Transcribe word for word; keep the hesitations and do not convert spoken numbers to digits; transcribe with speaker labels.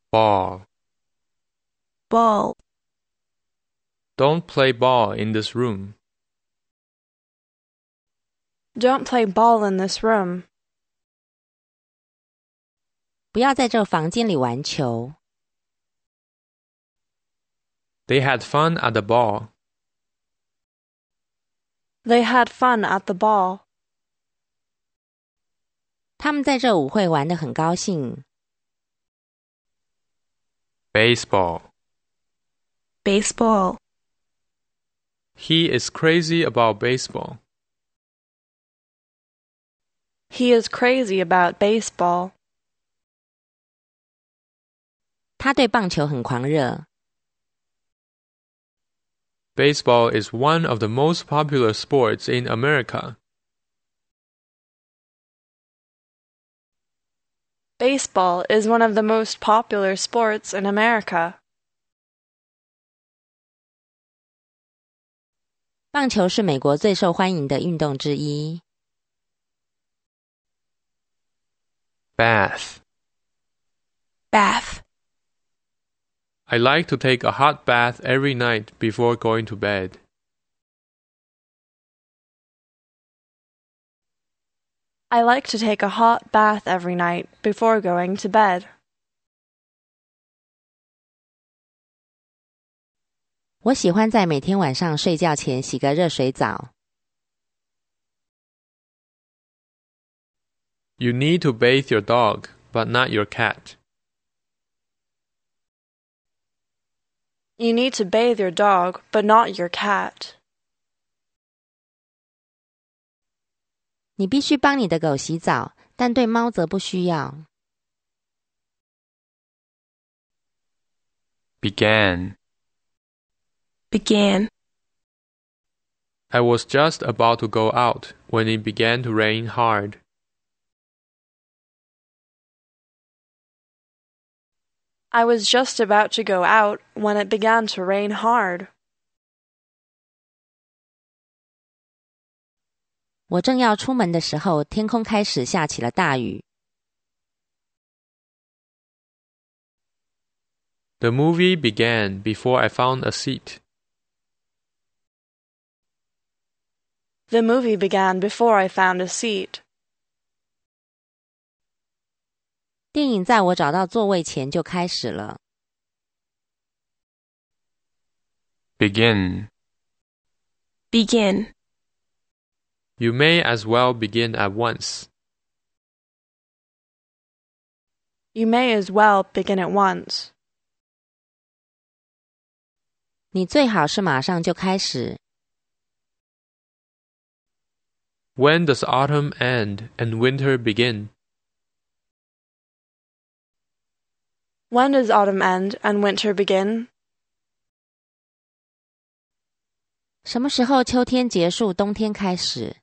Speaker 1: Ball.
Speaker 2: Ball.
Speaker 1: Don't play ball in this room.
Speaker 2: Don't play ball in this room.
Speaker 3: 不要在这房间里玩球。
Speaker 1: They had fun at the ball.
Speaker 2: They had fun at the ball.
Speaker 3: 他们在这舞会玩得很高兴。
Speaker 1: Baseball.
Speaker 2: Baseball.
Speaker 1: He is crazy about baseball.
Speaker 2: He is crazy about baseball.
Speaker 3: 他对棒球很狂热。
Speaker 1: Baseball is one of the most popular sports in America.
Speaker 2: Baseball is one of the most popular sports in America.
Speaker 3: 棒球是美国最受欢迎的运动之一。
Speaker 1: Bath.
Speaker 2: Bath.
Speaker 1: I like to take a hot bath every night before going to bed.
Speaker 2: I like to take a hot bath every night before going to bed.
Speaker 3: 我喜欢在每天晚上睡觉前洗个热水澡。
Speaker 1: You need to bathe your dog, but not your cat.
Speaker 2: You need to bathe your dog, but not your cat.
Speaker 3: 你必须帮你的狗洗澡，但对猫则不需要。
Speaker 1: Began.
Speaker 2: Began.
Speaker 1: I was just about to go out when it began to rain hard.
Speaker 2: I was just about to go out when it began to rain hard.
Speaker 3: 我正要出门的时候，天空开始下起了大雨。
Speaker 1: The movie began before I found a seat.
Speaker 2: The movie began before I found a seat.
Speaker 3: 电影在我找到座位前就开始了。
Speaker 1: Begin.
Speaker 2: Begin.
Speaker 1: You may as well begin at once.
Speaker 2: You may as well begin at once.
Speaker 3: 你最好是马上就开始。
Speaker 1: When does autumn end and winter begin?
Speaker 2: When does autumn end and winter begin?
Speaker 3: 什么时候秋天结束，冬天开始？